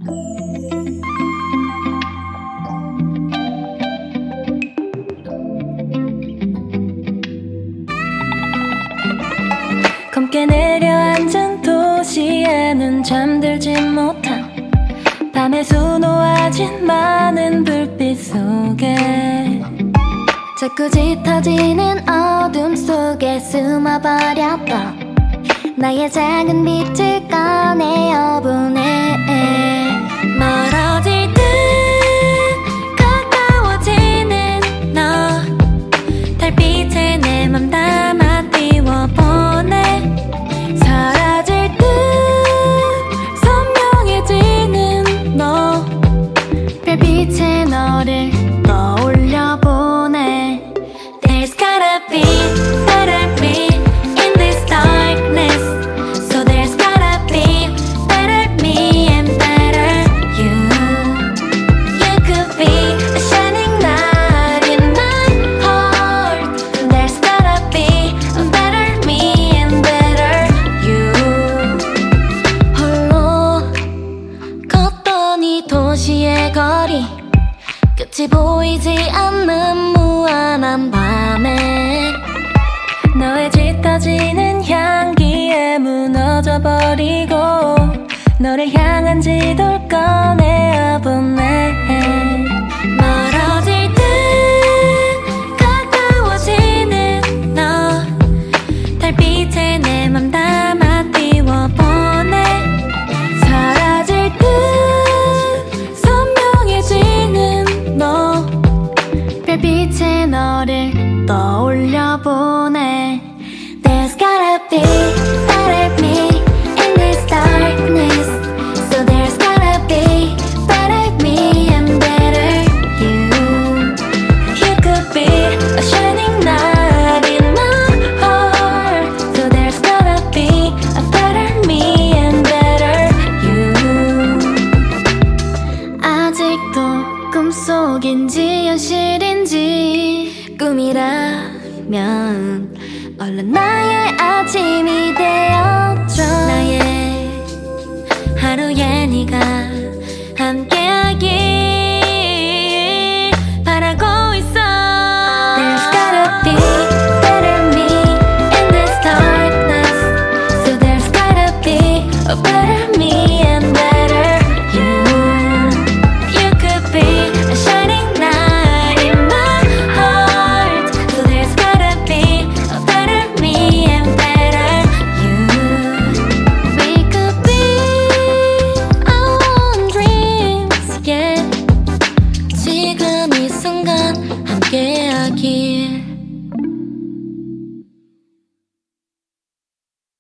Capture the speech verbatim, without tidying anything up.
검게 내려앉은 도시에는 잠들지 못한 밤의 수놓아진 많은 불빛 속에 자꾸 짙어지는 어둠 속에 숨어버렸던 나의 작은 빛을 꺼내어 보내. 멀어질 듯 가까워지는 너 달빛에 내 맘 담아 띄워보내. 사라질 듯 선명해지는 너 별빛에 너를 떠올려보내. There's gotta be better me in this darkness. So there's gotta be better me and better you. You could be a shining light in my heart. There's gotta be a better me and better you. 홀로 걷던 이 도시의 거리 끝이 보이지 않는 무한한 밤에 너의 짙어지는 향기에 무너져 버리고 너를 향한 지도를 꺼내어 보내. 멀어질 듯 가까워지는 너 달빛에 내 맘 담아 띄워보내. 사라질 듯 선명해지는 너 별빛에 너를 떠올려보내. There's gotta be better me in this darkness. So there's gotta be better me and better you. You could be a shining light in my heart. So there's gotta be a better me and better you. 아직도 꿈속인지 현실인지 꿈이라면 얼른 나의 아침이 되어줘. 나의 하루에 네가 함께하길 바라고 있어. There's gotta be better me in this darkness. So there's gotta be a better me and better you. You could be a shining light in my heart. So there's gotta be a better me and better you. We could be our own dreams, yeah. 지금 이 순간 함께하길.